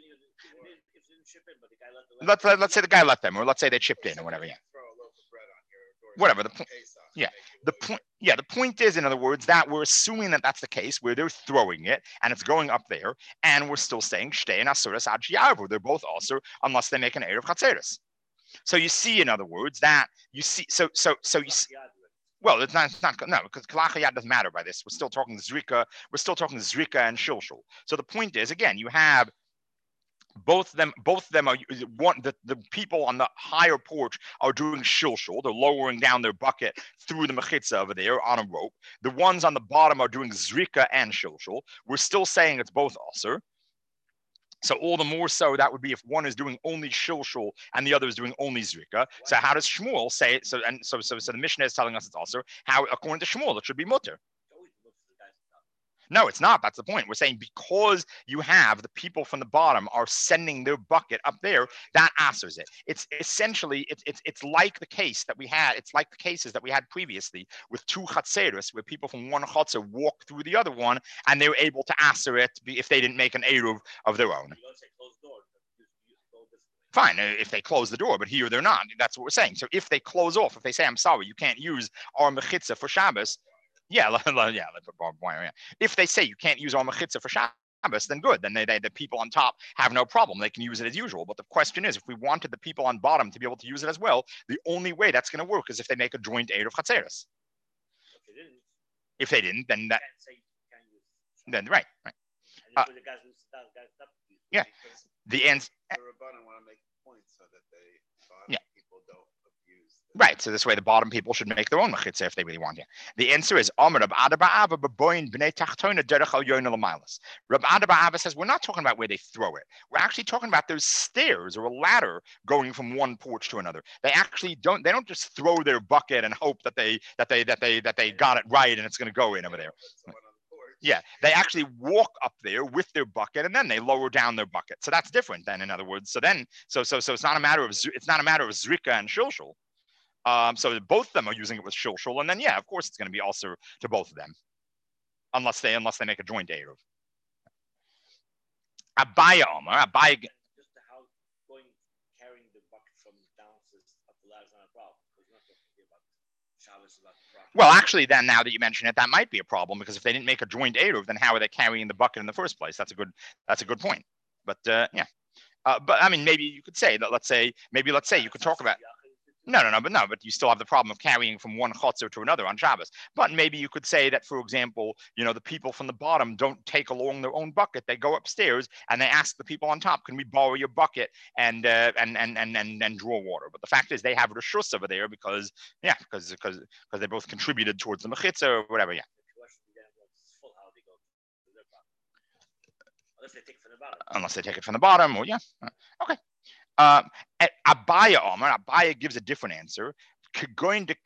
let's say the guy let them, or let's say they chipped in, or whatever. Yeah. Whatever the point. Yeah. The point is, in other words, that we're assuming that that's the case, where they're throwing it and it's going up there, and we're still saying shtei and asuras ad shi'arvu. They're both also, unless they make an erev chatzeres. So you see, in other words, that you see. So you see. Well, it's not no, because kalachayad doesn't matter by this. We're still talking zrika. We're still talking zrika and shilshul. So the point is, again, you have. Both of them are one. The people on the higher porch are doing shilshul. They're lowering down their bucket through the mechitza over there on a rope. The ones on the bottom are doing zrika and shilshul. We're still saying it's both aser. So all the more so that would be if one is doing only shilshul and the other is doing only zrika. So how does Shmuel say it? So the Mishnah is telling us it's aser. How, according to Shmuel, it should be mutter. No, it's not. That's the point. We're saying because you have the people from the bottom are sending their bucket up there, that answers it. It's essentially it's like the case that we had. It's like the cases that we had previously with 2 chatzeros, where people from one chatzer walk through the other one, and they were able to answer it if they didn't make an eruv of their own. Fine, if they close the door, but here they're not. That's what we're saying. So if they close off, if they say, "I'm sorry, you can't use our mechitza for Shabbos." Yeah. If they say you can't use our mechitza for Shabbos, then good. Then the people on top have no problem. They can use it as usual. But the question is, if we wanted the people on bottom to be able to use it as well, the only way that's going to work is if they make a joint eruv chatzeres. If they didn't, then that. Then right. Yeah. The ends. The Rabbanan want to make a point so that the people don't abuse. Right, so this way the bottom people should make their own mechitza if they really want to. The answer is Rab Ada bar Abba says we're not talking about where they throw it. We're actually talking about those stairs or a ladder going from one porch to another. They actually don't just throw their bucket and hope that they got it right and it's going to go in over there. Yeah, they actually walk up there with their bucket and then they lower down their bucket. So that's different then, in other words. So it's not a matter of zrika and shilshul. So both of them are using it with shilshul, and then of course it's going to be also to both of them, unless they make a joint eruv. Abaya Omar, Abaya. Just the house carrying the bucket from downstairs up the ladder is not a problem. Because you're not talking about Shabbos about the problem. Well, actually, then now that you mention it, that might be a problem because if they didn't make a joint eruv, then how are they carrying the bucket in the first place? That's a good point. But but I mean, maybe you could say that. Let's say you could talk about. But you still have the problem of carrying from one chotzer to another on Shabbos. But maybe you could say that, for example, the people from the bottom don't take along their own bucket. They go upstairs and they ask the people on top, "Can we borrow your bucket and draw water?" But the fact is, they have reshus over there because they both contributed towards the mechitza or whatever. Yeah. Unless they take it from the bottom, or okay. Abaya gives a different answer. The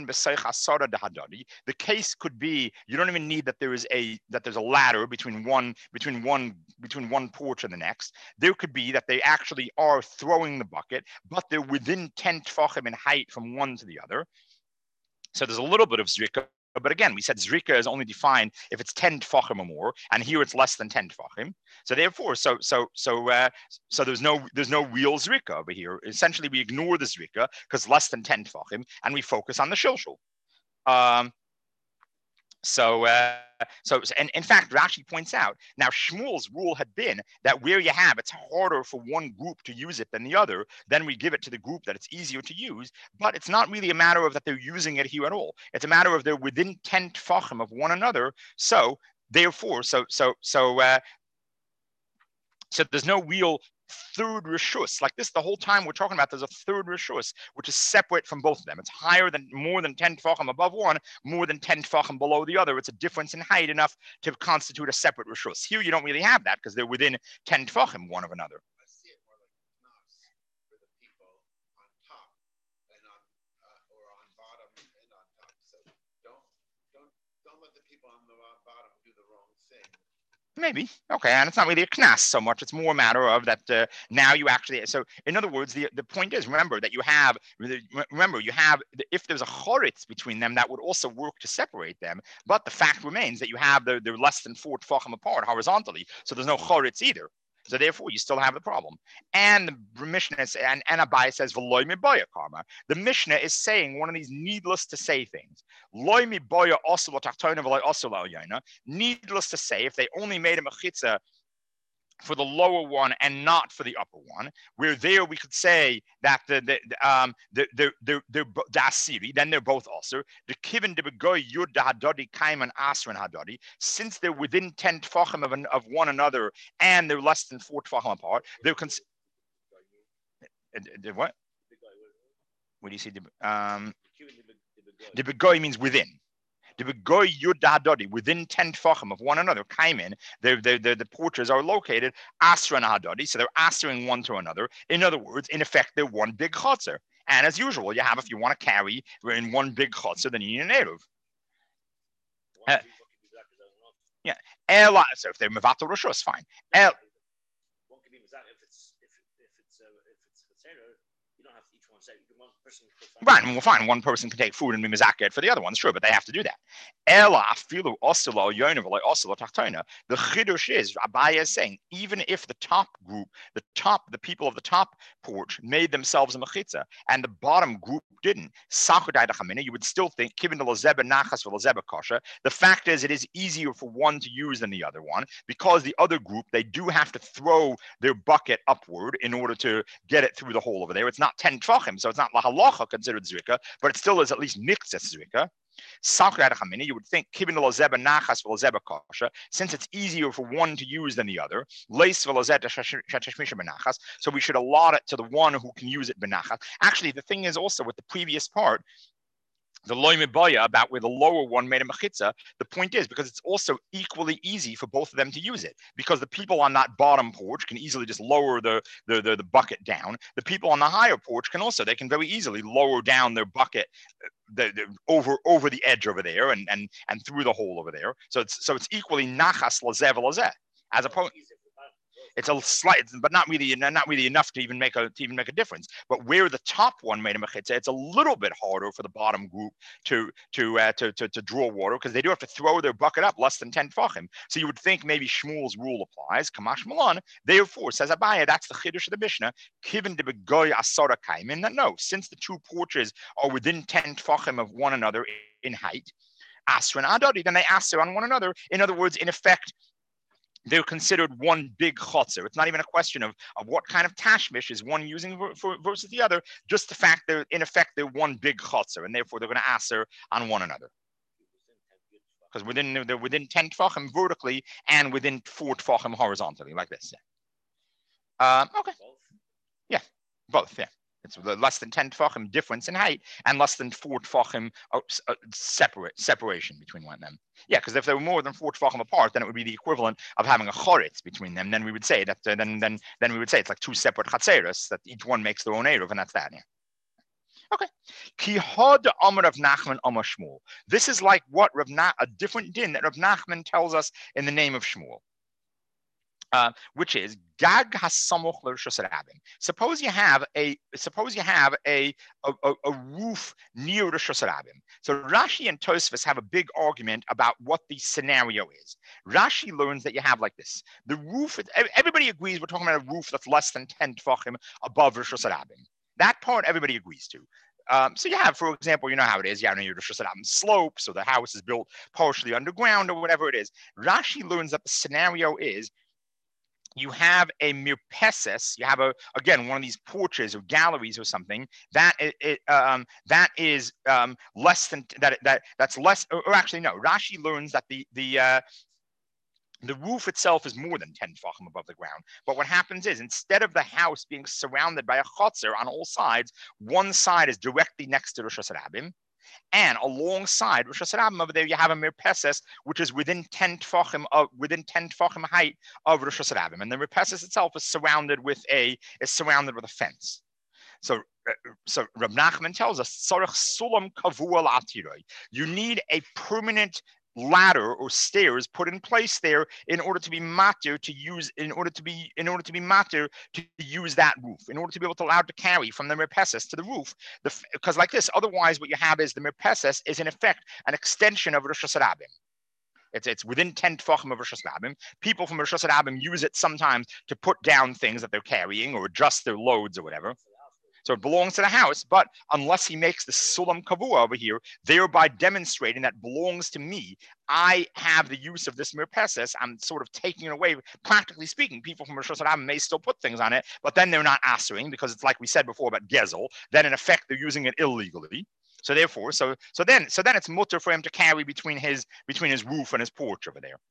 case could be you don't even need that there's a ladder between one porch and the next. There could be that they actually are throwing the bucket, but they're within 10 tfachim in height from one to the other. So there's a little bit of zrika. But again, we said zrika is only defined if it's 10 tfachim or more, and here it's less than 10 tfachim. So therefore, so there's no real zrika over here. Essentially, we ignore the zrika because less than 10 tfachim, and we focus on the shilshul. And in fact, Rashi points out, now Shmuel's rule had been that where you have, it's harder for one group to use it than the other, then we give it to the group that it's easier to use, but it's not really a matter of that they're using it here at all. It's a matter of they're within 10 tfachim of one another, so therefore, so there's no real third reshus. Like this, the whole time we're talking about, there's a third reshus, which is separate from both of them. It's more than 10 tfachim above one, more than 10 tfachim below the other. It's a difference in height enough to constitute a separate reshus. Here, you don't really have that because they're within 10 tfachim one of another. I see it more like knas for the people on top and or on bottom and on top. So don't let the people on the bottom do the wrong thing. Maybe. Okay. And it's not really a knas so much. It's more a matter of that now you actually, so in other words, the point is, remember, you have, if there's a choritz between them, that would also work to separate them. But the fact remains that you have, they're less than 4 tfachim apart horizontally. So there's no choritz either. So therefore, you still have the problem. And the Mishnah and Abai says, "V'loy miboya karma." The Mishnah is saying one of these needless to say things. Loy miboya osel tachtona v'loy osel al. Needless to say, if they only made a mechitza for the lower one and not for the upper one, where there we could say that they're dasiri, then they're both also the kivin de begoy yud hadodi kaiman asran hadodi, since they're within 10 tfachim of one another and they're less than 4 tfachim apart. They're what? What do you see? The begoy means within. The begoy yud hadodi, within 10 tfachim of one another, kaimin, the porches are located asran hadodi, so they're asering one to another. In other words, in effect, they're one big chotzer. And as usual, you have, if you want to carry in one big chotzer, then you need an eruv. So if they're mevatel rishus, fine. Right, and we'll find one person can take food and be mizaked for the other ones, sure, but they have to do that. The chidush is, Abaya is saying, even if the top group, the people of the top porch made themselves a mechitza, and the bottom group didn't, you would still think, the fact is, it is easier for one to use than the other one, because the other group, they do have to throw their bucket upward in order to get it through the hole over there. It's not 10 tfachim, so it's not lahalacha considered zrika, but it still is at least mikzas zrika. You would think, since it's easier for one to use than the other, so we should allot it to the one who can use it benachas. Actually, the thing is also with the previous part, the loy mibaya, about where the lower one made a mechitza, the point is because it's also equally easy for both of them to use it, because the people on that bottom porch can easily just lower the bucket down. The people on the higher porch they can very easily lower down their bucket over the edge over there and through the hole over there. So it's equally nachas lazeh v'lazeh, as opposed. It's a slight, but not really enough to even make a difference. But where the top one made a mechitza, it's a little bit harder for the bottom group to draw water, because they do have to throw their bucket up less than 10 tfachim. So you would think maybe Shmuel's rule applies. Kamash Malan. Therefore, says Abaya, that's the chiddush of the Mishnah. Kivin de begoy asara kaimin. That no, since the two porches are within 10 tfachim of one another in height, asran adadi, then they aser on one another. In other words, in effect, they're considered one big chotzer. It's not even a question of what kind of tashmish is one using versus the other. Just the fact they're in effect they're one big chotzer, and therefore they're going to aser on one another. Because they're within 10 tfachim vertically and within 4 tfachim horizontally, like this. Okay. Yeah, both. Yeah. It's less than 10 tfachim difference in height and less than 4 tfachim separation between one of them. Yeah, because if they were more than 4 tfachim apart, then it would be the equivalent of having a choritz between them. Then we would say that. Then we would say it's like 2 separate chatzeros that each one makes their own eruv, and that's that. Yeah. Okay. Ki had Amar Rav Nachman Amar Shmuel. This is like what a different din that Rav Nachman tells us in the name of Shmuel. Which is gag hasamuch l'rishos harabim. Suppose you have a roof near rishos harabim. So Rashi and Tosfos have a big argument about what the scenario is. Rashi learns that you have like this: the roof. Everybody agrees we're talking about a roof that's less than 10 tefachim above rishos harabim. That part everybody agrees to. So you have, for example, you know how it is. You have your rishos harabim slope, so the house is built partially underground or whatever it is. Rashi learns that the scenario is, you have a mirpeses, you have one of these porches or galleries or something that is less than that's less, or actually no. Rashi learns that the roof itself is more than 10 tefachim above the ground. But what happens is, instead of the house being surrounded by a chotzer on all sides, one side is directly next to rishos harabim. And alongside rishos harabim over there, you have a mirpeses, which is within 10 tefachim height of rishos harabim, and the mirpeses itself is surrounded with a fence. So Rav Nachman tells us, tzarich sulam kavua la'atiroi. You need a permanent ladder or stairs put in place there in order to be matir to use that roof, in order to be allowed to carry from the mirpeses to the roof. Because like this, otherwise what you have is the mirpeses is in effect an extension of rishos harabim. It's within 10 tefachim of rishos harabim. People from rishos harabim use it sometimes to put down things that they're carrying or adjust their loads or whatever. So it belongs to the house, but unless he makes the sulam kavua over here, thereby demonstrating that belongs to me, I have the use of this mirpeses. I'm sort of taking it away. Practically speaking, people from rishos harabim may still put things on it, but then they're not asering, because it's like we said before about gezel. Then in effect they're using it illegally. So therefore, so then it's mutter for him to carry between his roof and his porch over there.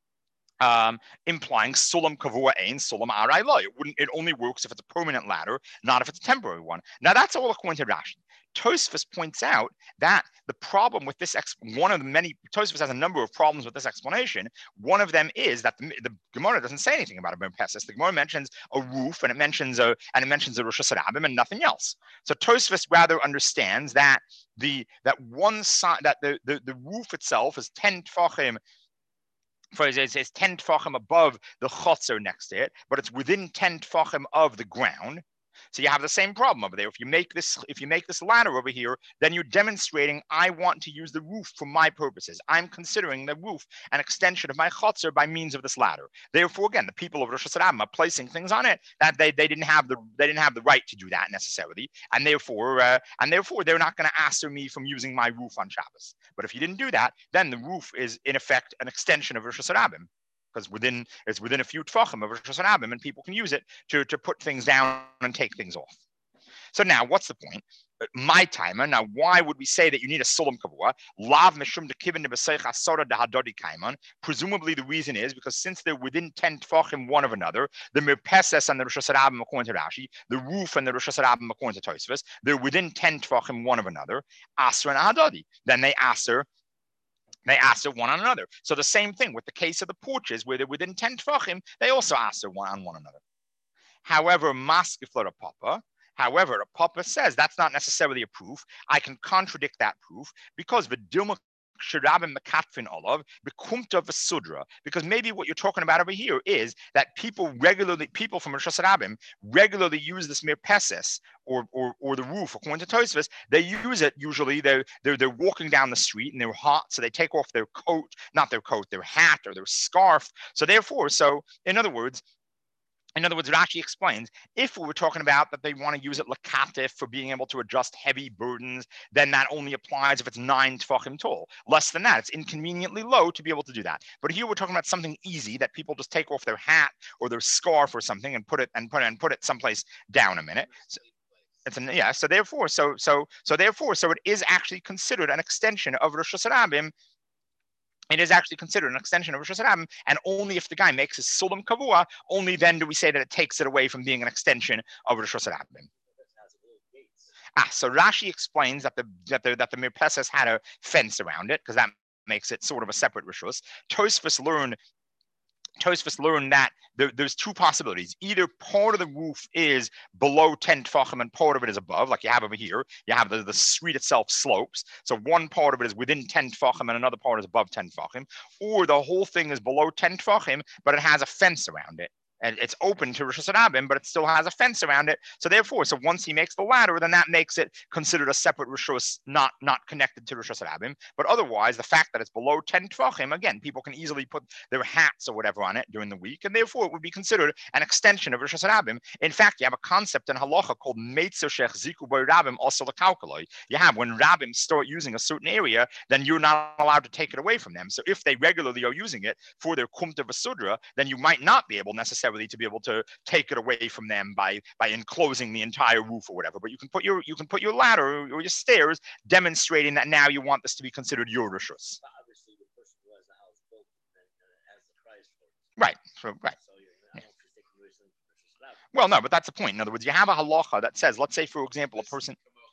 Implying sulam kavua ein sulam arai lo. It only works if it's a permanent ladder, not if it's a temporary one. Now that's all according to Rashi. Tosfos points out that the problem with this, Tosfos has a number of problems with this explanation. One of them is that the Gemara doesn't say anything about a mirpeses. The Gemara mentions a roof and it mentions a rishos harabim and nothing else. So Tosfos rather understands that one side, that the roof itself is 10 tefachim. It's 10 tefachim above the chotzer next to it, but it's within 10 tefachim of the ground. So you have the same problem over there. If you make this ladder over here, then you're demonstrating I want to use the roof for my purposes. I'm considering the roof an extension of my chotzer by means of this ladder. Therefore, again, the people of rishos harabim are placing things on it that they didn't have the right to do that necessarily, and therefore they're not going to answer me from using my roof on Shabbos. But if you didn't do that, then the roof is in effect an extension of rishos harabim, because it's within a few tefachim of rishos harabim, and people can use it to put things down and take things off. So now, what's the point? My timer. Now, why would we say that you need a sulam kavua? Lav mishum dekivin nebeseich asora dehadodi kaiman. Presumably, the reason is because since they're within 10 tefachim one of another, the mirpeses and the rishos harabim according to Rashi, the roof and the rishos harabim according to Tosfos, they're within 10 tefachim one of another. Aser and ahadodi. Then they aser one on another. So the same thing with the case of the porches, where they're within 10 tefachim, they also aser one on one another. However, maskifler papa. However, a papa says that's not necessarily a proof. I can contradict that proof because v'dilma shirabim mekatfin olav bekumta v'sudra. Because maybe what you're talking about over here is that people from rishos harabim regularly use this mirpeses or the roof. According to Tosfos, they use it usually. They're walking down the street and they're hot, so they take off their coat, not their coat, their hat or their scarf. So in other words, In other words, Rashi explains, if we were talking about that they want to use it lakatif for being able to adjust heavy burdens, then that only applies if it's 9 tefachim tall. Less than that, it's inconveniently low to be able to do that. But here we're talking about something easy that people just take off their hat or their scarf or something and put it someplace down a minute. So therefore it is actually considered an extension of Rosh Hashanah. It is actually considered an extension of Rosh Hashanah, and only if the guy makes his sulam kavua, only then do we say that it takes it away from being an extension of Rosh Hashanah. So Rashi explains that the Mirpeses had a fence around it because that makes it sort of a separate rishus. Tosfos learned that there's two possibilities. Either part of the roof is below 10 tefachim and part of it is above, like you have over here. You have the street itself slopes. So one part of it is within 10 tefachim and another part is above 10 tefachim. Or the whole thing is below 10 tefachim, but it has a fence around it. And it's open to Rosh Hashanah, but it still has a fence around it. So therefore, once he makes the ladder, then that makes it considered a separate rishus, not connected to Rosh Hashanah. But otherwise, the fact that it's below 10 tefachim, again, people can easily put their hats or whatever on it during the week, and therefore it would be considered an extension of Rosh Hashanah. In fact, you have a concept in halacha called meitzer shech ziku by rabbim also l'kalkaloi. You have when rabbim start using a certain area, then you're not allowed to take it away from them. So if they regularly are using it for their kumta v'sudra, then you might not be able necessarily to be able to take it away from them by enclosing the entire roof or whatever. But you can put your ladder or your stairs, demonstrating that now you want this to be considered your rishus. Obviously, the person who has the house built has the price for it. Right. So, right. Well, no, but that's the point. In other words, you have a halacha that says, let's say, for example, a person.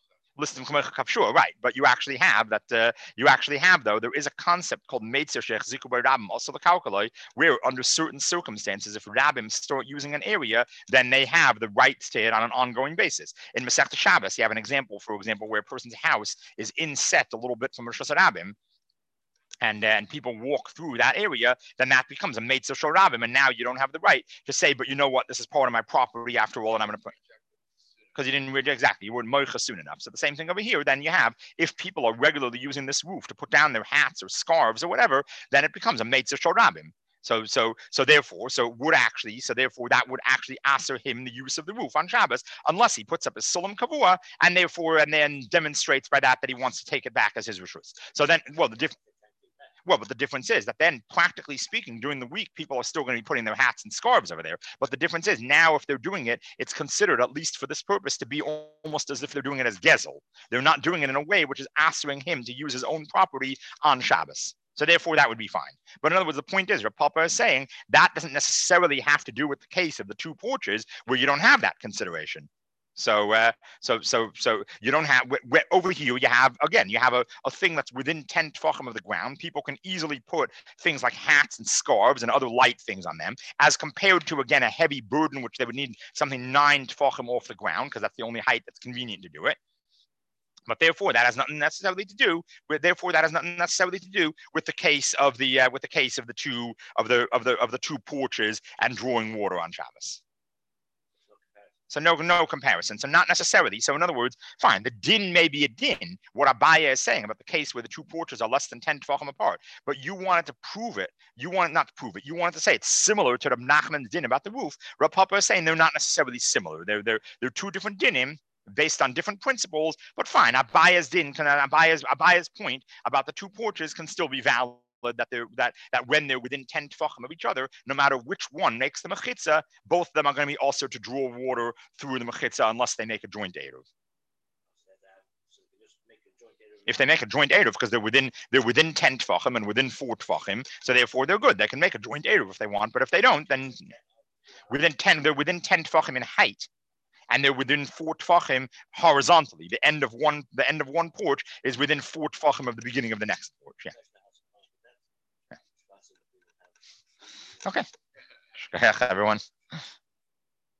Sure, right, but you actually have that. There is a concept called meitzer shech ziku bar rabbim, also the kalkaloi, where under certain circumstances, if rabbim start using an area, then they have the rights to it on an ongoing basis. In Masechta Shabbos, you have an example, for example, where a person's house is inset a little bit from Rosh Hashanah, and people walk through that area, then that becomes a meitzer shel rabbim, and now you don't have the right to say, but you know what, this is part of my property after all, and I'm going to put. Because you didn't read exactly, you weren't moicha soon enough. So the same thing over here, then you have, if people are regularly using this roof to put down their hats or scarves or whatever, then it becomes a meitzer shel rabbim. Therefore that would actually answer him the use of the roof on Shabbos, unless he puts up his sulam kavua, and then demonstrates by that he wants to take it back as his rishus. So then, but the difference is that then, practically speaking, during the week, people are still going to be putting their hats and scarves over there. But the difference is now, if they're doing it, it's considered, at least for this purpose, to be almost as if they're doing it as gezel. They're not doing it in a way which is asking him to use his own property on Shabbos. So therefore, that would be fine. But in other words, the point is, Rav Papa is saying that doesn't necessarily have to do with the case of the two porches where you don't have that consideration. So you don't have over here. You have a thing that's within 10 tefachim of the ground. People can easily put things like hats and scarves and other light things on them, as compared to a heavy burden, which they would need something 9 tefachim off the ground, because that's the only height that's convenient to do it. But therefore, that has nothing necessarily to do with. The case of the two porches and drawing water on Shabbos. So no comparison. So not necessarily. So in other words, fine, the din may be a din, what Abaye is saying about the case where the two porches are less than 10 tefachim apart. But you wanted to prove it. You wanted not to prove it. You wanted to say it's similar to the Nachman's din about the roof. Rav Papa is saying they're not necessarily similar. They're two different dinim based on different principles. But fine, Abaye's point about the two porches can still be valid. That when they're within 10 tefachim of each other, no matter which one makes the mechitza, both of them are going to be also to draw water through the mechitza unless they make a joint eruv. If they make a joint eruv, because they're within 10 tefachim and within 4 tefachim, so therefore they're good. They can make a joint eruv if they want, but if they don't, then they're within 10 tefachim in height, and they're within 4 tefachim horizontally. The end of one porch is within 4 tefachim of the beginning of the next porch. Yeah. Okay. Everyone.